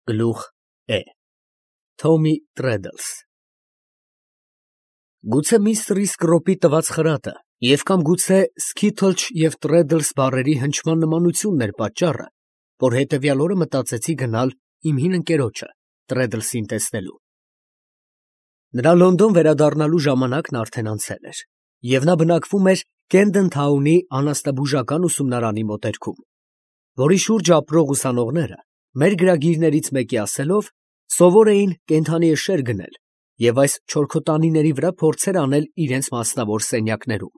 Գլուխ է Թոմի Տրեդլս Գուցե միստր Իսկրոպի տված խրատը և կամ գուցե Սքիթլչ և Տրեդլս բառերի հնչման նմանությունն էր պատճառը, որ հետևյալ օրը մտածեցի գնալ իմ հին ընկերոջը Տրեդլսին տեսնելու։ Նրա Լոնդոն վերադառնալու ժամանակն արդեն անցել էր, և նա բնակվում էր Կենդեն Թաունի անասնաբուժական ուսումնարանի մոտերքում, որի շուրջ ապրող ուսանողները, մեր գրագիրներից մեկի ասելով, սովոր էին կենդանիեշեր գնել և այս չորքոտանիների վրա փորձեր անել իրենց մասնավոր սենյակներում։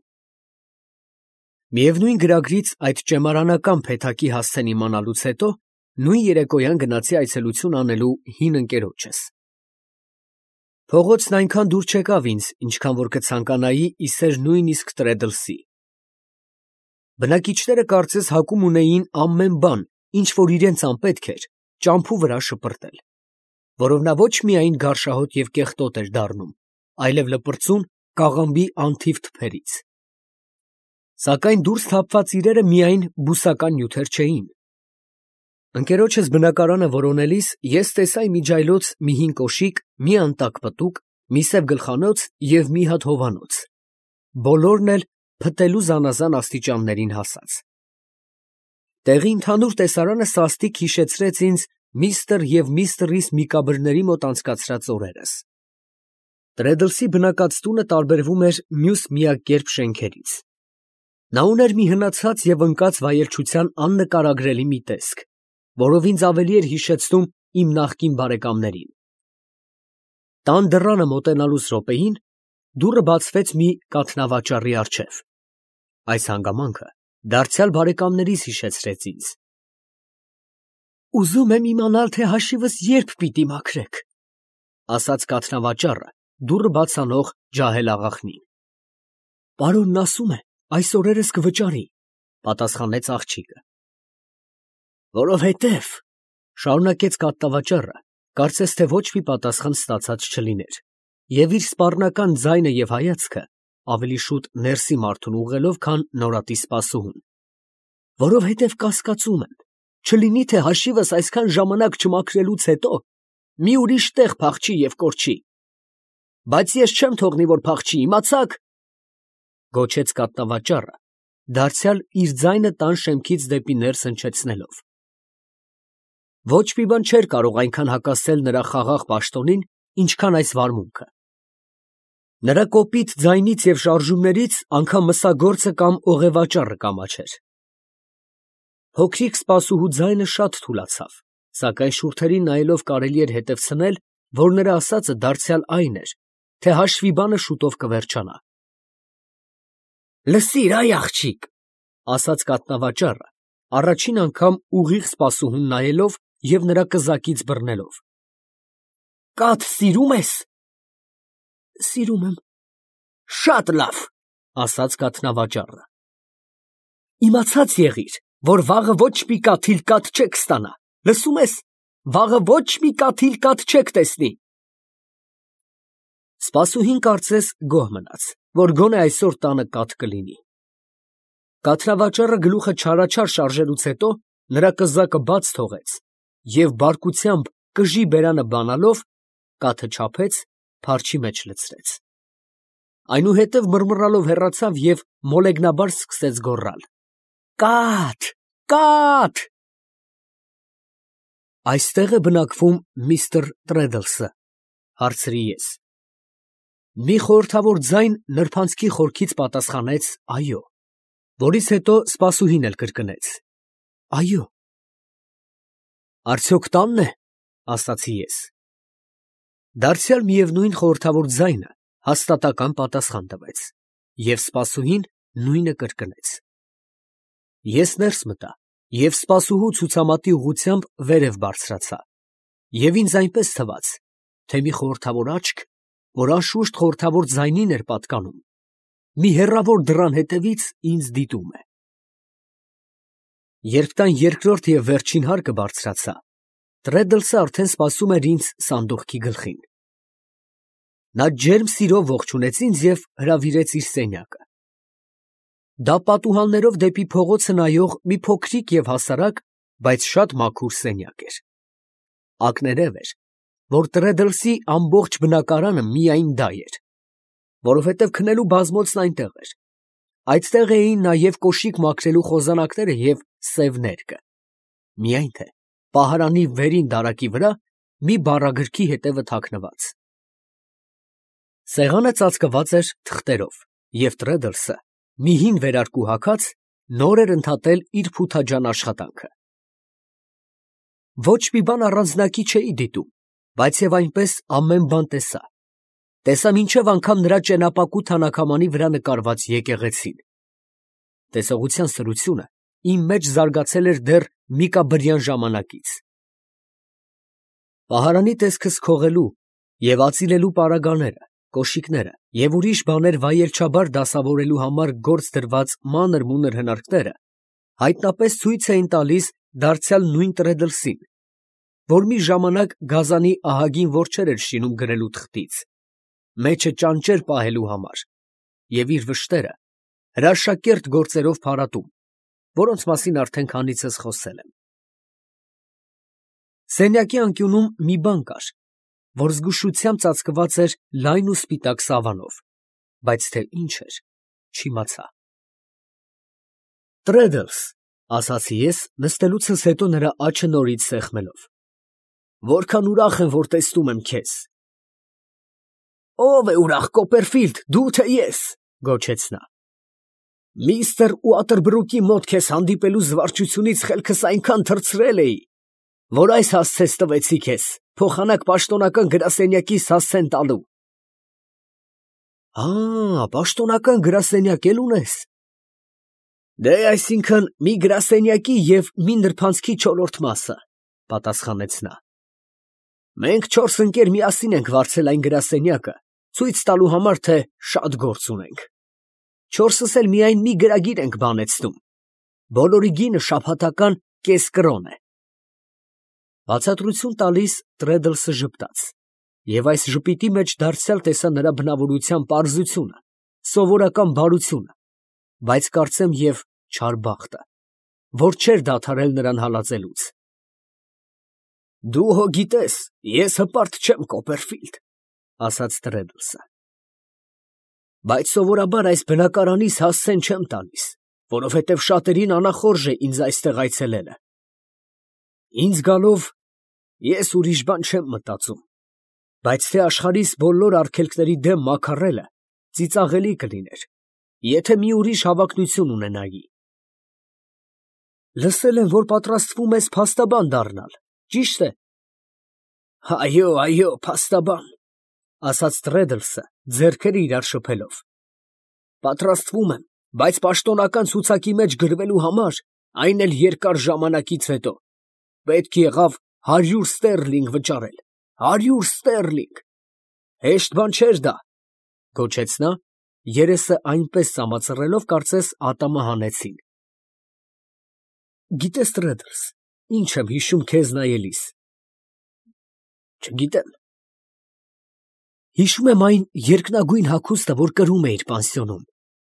Միևնույն գրագրից այդ ճեմարանական փեթակի հասցեն իմանալուց հետո նույն երեկոյան գնացի այցելություն անելու հին ընկերոջս։ Փողոցն այնքան դուր չեկավ ինձ, ինչքան որ կցանկանայի իսեր նույնիսկ Տրեդլսի։ Բնակիչները կարծես հակում ունեին ամեն բան, ինչ որ իրենց անպետք էր, ճամփու վրա շպրտել, որով նա ոչ միայն գարշահոտ և կեղտոտ էր դառնում, այլև լպրծուն կաղամբի անթիվ թփերից։ Սակայն դուրս թափված իրերը միայն բուսական նյութեր չէին։ Ընկերոջս բնակարանը որոնելիս ես տեսա իմիջիայլոց մի հին կոշիկ, մի անտակ պտուկ, մի սև գլխանոց և մի հատ հովանոց, բոլորն էլ փտելու զանազան աստիճաններին հասած։ Տեղի ընդհանուր տեսարանը սաստիկ հիշեցրեց ինձ միստր և միստրիս Միկաբրների մոտ անցկացրած օրերս։ Տրեդլսի բնակած տունը տարբերվում էր մյուս միակերպ շենքերից։ Նա ուներ մի հնացած և ընկած վայելչության աննկարագրելի մի տեսք, որով ինձ ավելի էր հիշեցնում իմ նախկին բարեկամներին։ Տան դռանը մոտենալուս րոպեին դուռը բացվեց մի կաթնավաճառի առջև։ Այս հանգամանքը դարձյալ բարեկամներիս հիշեցրեց ինձ։ «Ուզում եմ իմանալ, թե հաշիվս երբ պիտի մաքրեք», ֊ ասաց կաթնավաճառը դուռը բաց անող ջահել աղախնին։ «Պարոնն ասում է, այս օրերս կվճարի», ֊ պատասխանեց աղջիկը։ «Որովհետև, ֊ շարունակեց կաթնավաճառը, կարծես թե ոչ մի պատասխան ստացած չլիներ, և իր սպառնական ձայնը և հայացքը ավելի շուտ ներսի մարդուն ուղղելով, քան նորատի սպասուհուն, ֊ որովհետև կասկածում եմ, չլինի թե հաշիվս այսքան ժամանակ չմաքրելուց հետո մի ուրիշ տեղ փախչի և կորչի։ Բայց ես չեմ թողնի, որ փախչի, իմացա՞ք, ֊ գոչեց կաթնավաճառը, դարձյալ իր ձայնը տան շեմքից դեպի ներս հնչեցնելով։ Ոչ մի բան չէր կարող այնքան հակասել նրա խաղաղ պաշտոնին, ինչքան այս վարմունքը։ Նրա կոպիտ ձայնից և շարժումներից անգամ մսագործը կամ օղևաճառը կամաչեր։ Փոքրիկ սպասուհու ձայնը շատ թուլացավ, սակայն շուրթերին նայելով կարելի էր հետևցնել, որ նրա ասածը դարձյալ այն էր, թե հաշվի բանը շուտով կվերջանա։ «Լսիր, այ աղջիկ, ֊ ասաց կաթնավաճառը, առաջին անգամ ուղիղ սպասուհուն նայելով և նրա կզակից բռնելով, ֊ կաթ սիրում ես։ ֊ Սիրում եմ։ ֊ Շատ լավ, ֊ ասաց կաթնավաճառը։ ֊ Իմացած եղիր, որ վաղը ոչ մի կաթիլ կաթ չեք ստանա, լսում ես, վաղը ոչ մի կաթիլ կաթ չեք տեսնի։ Սպասուհին կարծես գոհ մնաց, որ գոնե այսօր տանը կաթ կլինի։ Կաթնավաճառը գլուխը չարաչար շարժելուց հետո նրա կզակը բաց թողեց և բարկությամբ կժի բերանը բանալով կաթը չափեց, փարչի մեջ լցրեց։ Այնուհետև մռմռալով հեռացավ և մոլեգնաբար սկսեց գոռալ. «Կաթ, կաթ»։ «Այստե՞ղ է բնակվում միստր Տրեդլսը, ֊ հարցրի ես։ Մի խորհրդավոր ձայն նրբանցքի խորքից պատասխանեց «այո», որից հետո սպասուհին էլ կրկնեց. «Այո»։ «Արդյոք տանն է, ֊ ասացի ես»։ Դարձյալ միևնույն խորհրդավոր ձայնը հաստատակամ պատասխան տվեց, և սպասուհին նույնը կրկնեց։ Ես ներս մտա և սպասուհու ցուցամատի ուղղությամբ վերև բարձրացա, և ինձ այնպես թվաց, թե մի խորհրդավոր աչք, որ անշուշտ խորհրդավոր ձայնին էր պատկանում, մի հեռավոր դռան հետևից ինձ դիտում է։ Երբ տան երկրորդ և վերջին հարկը բարձրացա, Տրեդլսը արդեն սպասում էր ինձ սանդուղքի գլխին։ Նա ջերմ սիրով ողջունեց ինձ և հրավիրեց իր սենյակը։ Դա պատուհաններով դեպի փողոցը նայող մի փոքրիկ և հասարակ, բայց շատ մաքուր սենյակ էր։ ակներև էր, որ Տրեդլսի ամբողջ բնակարանը միայն դա էր, որովհետև քնելու բազմոցն այնտեղ էր։ Այդտեղ էին նաև կոշիկ մաքրելու խոզանակները և սև ներկը։ Միայն թե պահարանի վերին դարակի վրա մի բառագրքի հետևը թաքնված։ Սեղանը ծածկված էր թղթերով, և Տրեդլսը, մի հին վերարկու հագած, նոր էր ընդհատել իր փութաջան աշխատանքը։ Ոչ մի բան առանձնակի չէի դիտում, բայց և այնպես ամեն բան տեսա։ Տեսա մինչև անգամ նրա ճենապակու թանաքամանի վրա նկարված եկեղեցին։ Տեսողության սրությունը իմ մեջ զարգացել էր դեռ Միկաբրյան ժամանակից։ Պահարանի տեսքս քողելու և ածիլելու պարագաները, կոշիկները և ուրիշ բաներ վայելչաբար դասավորելու համար գործ դրված մանր-մունր հնարքները հայտնապես ցույց էին տալիս դարձյալ նույն Տրեդլսին, որ մի ժամանակ գազանի ահագին որջեր էր շինում գրելու թղթից, մեջը ճանճեր պահելու համար և իր վշտերը հրաշակերտ գործերով փարատում, որոնց մասին արդեն քանիցս խոսել եմ։ Սենյակի անկյունում մի բան կար, որ զգուշությամբ ծածկված էր լայն ու սպիտակ սավանով, բայց թե ինչ էր, չիմացա։ Տրեդլս, ասացի ես, նստելուցս հետո նրա աջը նորից սեղմելով, որքան ուրախ եմ, որ տեսնում եմ քեզ։ Ո՞վ է ուրախ, Կոպերֆիլդ, դու թե ես, գոչեց նա։ Միստր Ուատերբրուկի մոտ քեզ հանդիպելու զվարճությունից խելքս այնքան թռցրել էի, որ այս հասցես տվեցի քեզ, փոխանակ պաշտոնական գրասենյակիս հասցեն տալու։ Պաշտոնական գրասենյակ էլ ունես։ Դե այսինքն մի գրասենյակի և մի նրբանցքի չորրորդ մասը, պատասխանեց նա։ Մենք չորս ընկեր միասին ենք վարձել այն գրասենյակը, ցույց տալու համար, թե շատ գործ ունենք։ Չորսս էլ միայն մի գրագիր ենք բանեցնում։ Բոլորի գինը շաբաթական կես կրոն է։ Բացատրություն տալիս Տրեդլսը ժպտաց, և այս ժպիտի մեջ դարձյալ տեսա նրա բնավորության պարզությունը, սովորական բարությունը, բայց կարծեմ և չար բախտը, որ չէր դադարել նրան հալածելուց։ Դու հո գիտես, ես հպարտ չեմ, Կոպերֆիլդ, ասաց Տրեդլսը։ Բայց սովորաբար այս բնակարանիս հասցեն չեմ տալիս, որովհետև շատերին անախորժ է ինձ այստեղ այցելելը։ Ինձ գալով ես ուրիշ բան չեմ մտածում, բայց թե աշխարհիս բոլոր արգելքների դեմ մաքարելը ծիծաղելի կլիներ, եթե մի ուրիշ հավակնություն ունենայի։ Լսել եմ, որ պատրաստվում ես փաստաբան դառնալ, ճի՞շտ է։ Այո, փաստաբան, ասաց Տրեդլսը, ձեռքերը իրար շփելով։ Պատրաստվում եմ, բայց պաշտոնական ցուցակի մեջ գրվելու համար, այն էլ երկար ժամանակից հետո, պետք եղավ 100 ստերլինգ վճարել, 100 ստերլինգ։ Հեշտ բան չէր դա, գոչեց նա, երեսը այնպես սամացրելով, կարծես ատամը հանեցին։ Գիտես, Տրեդլս, ինչ եմ հիշում քեզ նայելիս։ Չգիտեմ։ Հիշում եմ այն երկնագույն հագուստը, որ կրում էիր պանսիոնում։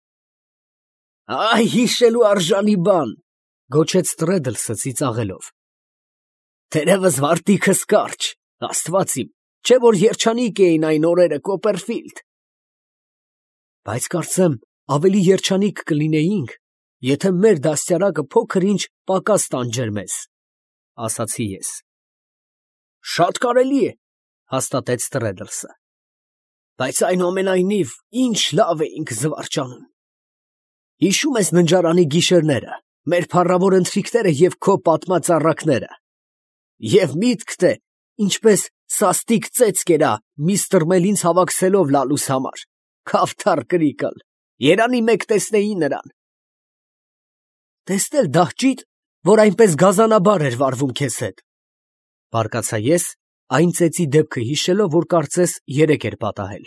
Այ հիշելու արժանի բան, գոչեց Տրեդլսը ծիծաղելով։ Թերևս վարտիքս կարճ, Աստված իմ, չէ որ երջանիկ էին այն օրերը, Կոպերֆիլդ։ Բայց կարծեմ ավելի երջանիկ կլինեինք, եթե մեր դաստիարակը փոքր-ինչ պակաս տանջեր մեզ, ասացի ես։ Շատ կարելի է, հաստատեց Տրեդլսը։ Բայց այնուամենայնիվ, ինչ լավ էինք զվարճանում։ Հիշում ես ննջարանի գիշերները, մեր փառավոր ընթրիքները և քո պատմած առակները։ Եվ միտքդ է, ինչպես սաստիկ ծեծ կերա միստր Մելինց հավաքսելով լալուս համար, քավթար կրիկլ, երանի մեկ տեսնեի նրան։ Տեսնել դահճիտ, որ այնպես գազանաբար էր վարվում քեզ հետ, բարկացա ես, այն ծեծի դեպքը հիշելով, որ կարծես երեկ էր պատահել։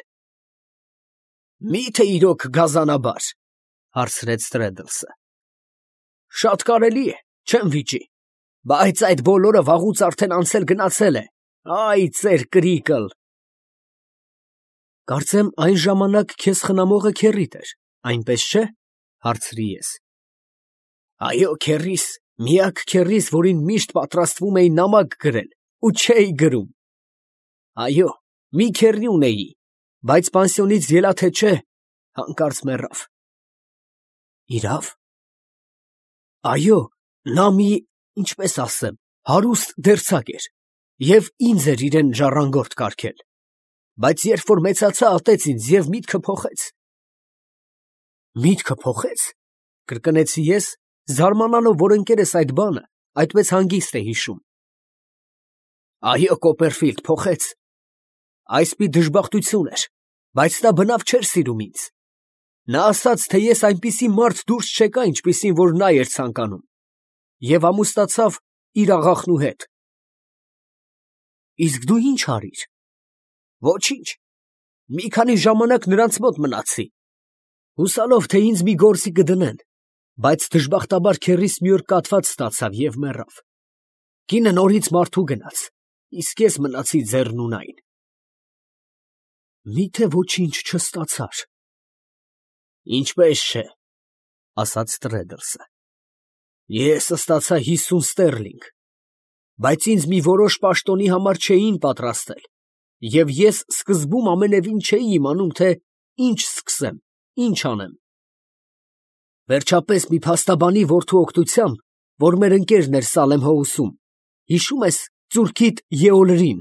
Մի՞թե իրոք գազանաբար, հարցրեց Տրեդլսը։ Շատ կարելի է, չեմ վիճի, բայց այդ բոլորը վաղուց արդեն անցել գնացել է, այ ծեր կրիկլ։ Կարծեմ այն ժամանակ քեզ խնամողը քեռիդ էր, այնպես չէ, հարցրի ես։ Այո, քեռիս, միակ քեռիս, որին միշտ պատրաստվում էի նամակ գրել, ու չէի գրում։ Այո, մի քեռի ունեի, բայց պանսիոնից ելա թե չէ, հանկարծ մեռավ։ Իրավ։ Այո, նա մի, ինչպես ասեմ, հարուստ դերձակ էր, և ինձ էր իրեն ժառանգորդ կարգել, բայց երբ որ մեծացա, ատեց ինձ և միտքը փոխեց։ Միտքը փոխեց, կրկնեցի ես, զարմանալով, որ ընկերս այդ բանը այդպես հանգիստ է հիշում։ Այո, Կոպերֆիլդ, փոխեց։ Այսպի դժբախտություն էր, բայց նա բնավ չէր սիրում ինձ։ Նա ասաց, թե ես այնպիսի մարդ դուրս չեկա, ինչպիսին որ նա էր ցանկանում, և ամուսնացավ իր աղախնու հետ։ Իսկ դու ի՞նչ արիր։ Ոչինչ, մի քանի ժամանակ նրանց մոտ մնացի, հուսալով, թե ինձ մի գործի կդնեն, բայց դժբախտաբար քեռիս մի օր կաթված ստացավ և մեռավ։ Կինը նորից մարդու գնաց, իսկ ես մնացի ձեռնունայն։ Միթե ոչինչ չստացար։ Ինչպես չէ, ասաց Տրեդլսը։ Ես ստացա 50 ստերլինգ, բայց ինձ մի որոշ պաշտոնի համար չէին պատրաստել, և ես սկզբում ամենևին չէի իմանում, թե ինչ սկսեմ, ինչ անեմ։ Վերջապես մի փաստաբանի որդու օգնությամբ, որ մեր ընկերն էր Սալեմ Հոուսում, հիշում ես ծուրքիդ Եոլրին։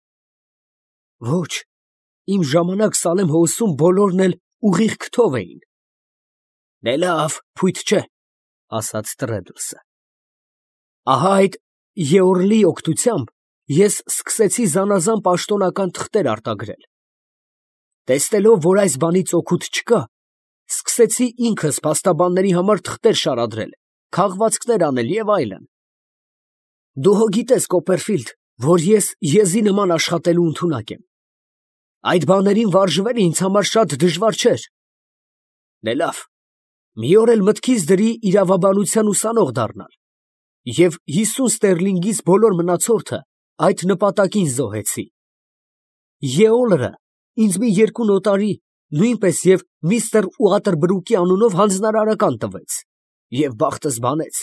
Ոչ, իմ ժամանակ Սալեմ Հոուսում բոլորն էլ ուղիղ քթով էին։ Դե լավ, փույթ չէ, ասաց Տրեդլսը։ Ահա այդ Եորլի օգնությամբ ես սկսեցի զանազան պաշտոնական թղթեր արտագրել։ Տեսնելով, որ այս բանից օգուտ չկա, սկսեցի ինքս փաստաբանների համար թղթեր շարադրել, քաղվածքներ անել և այլն։ Դու հո գիտես, Կոպերֆիլդ, որ ես եզի նման աշխատելու ընդունակ եմ։ Այդ բաներին վարժվելը ինձ համար շատ դժվար չէր։ Դե լավ, մի օր էլ մտքիս դրի իրավաբանության ուսանող դառնալ, և 50 ստերլինգից բոլոր մնացորդը այդ նպատակին զոհեցի։ Եոլրը ինձ մի 2 նոտարի, նույնպես և միստր Ուատերբրուկի անունով հանձնարարական տվեց, և բախտս բանեց։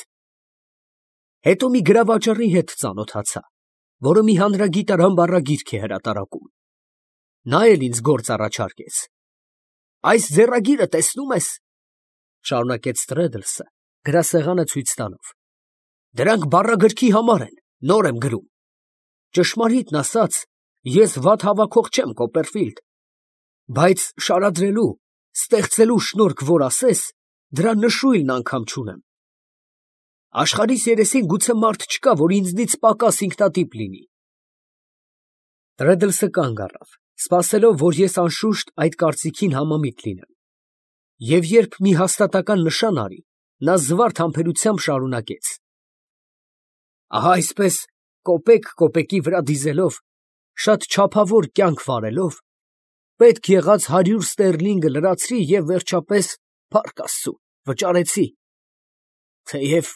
Հետո մի գրավաճառի հետ ծանոթացա, որը մի հանրագիտար ամբառագիրք է հրատարակում։ Նա էլ ինձ գործ առաջարկեց։ Այս ձեռագիրը տեսնում ես, շարունակեց Տրեդլսը, գրասեղանը ցույց տալով։ Դրանք բառագրքի համար են, նոր եմ գրում։ Ճշմարիտն ասած, ես վատ հավաքող չեմ, Կոպերֆիլդ, բայց շարադրելու, ստեղծելու շնորհք, որ ասես, դրա նշույլն անգամ չունեմ։ Աշխարհիս երեսին գուցե մարդ չկա, որ ինձնից պակաս ինքնատիպ լինի։ Տրեդլսը կանգ առավ, սպասելով, որ ես անշուշտ այդ կարծիքին համամիտ լինեմ։ Եվ երբ մի հաստատական նշան արի, նա զվարթ համբերությամբ շարունակեց. Ահա այսպես, կոպեկ֊կոպեկի վրա դիզելով, շատ չափավոր կյանք վարելով, պետք եղած 100 ստերլինգը լրացրի և վերջապես, փառք Աստծու, վճարեցի, թեև,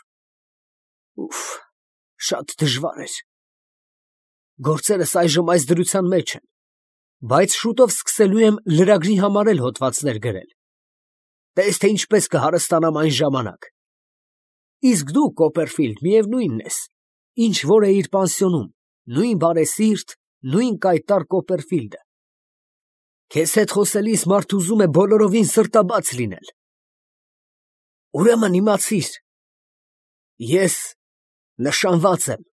շատ դժվար էր։ Գործերս այժմ այս դրության մեջ են, բայց շուտով սկսելու եմ լրագրի համար էլ հոդվածներ գրել։ Տես, թե ինչպես կհարստանամ այն ժամանակ։ Իսկ դու, Կոպերֆիլդ, միևնույնն ես, ինչ որ էիր պանսիոնում, նույն բարեսիրտ, նույն կայտառ Կոպերֆիլդը։ Քեզ հետ խոսելիս մարդ ուզում է բոլորովին սրտաբաց լինել։ Ուրեմն իմացիր, ես նշանված եմ։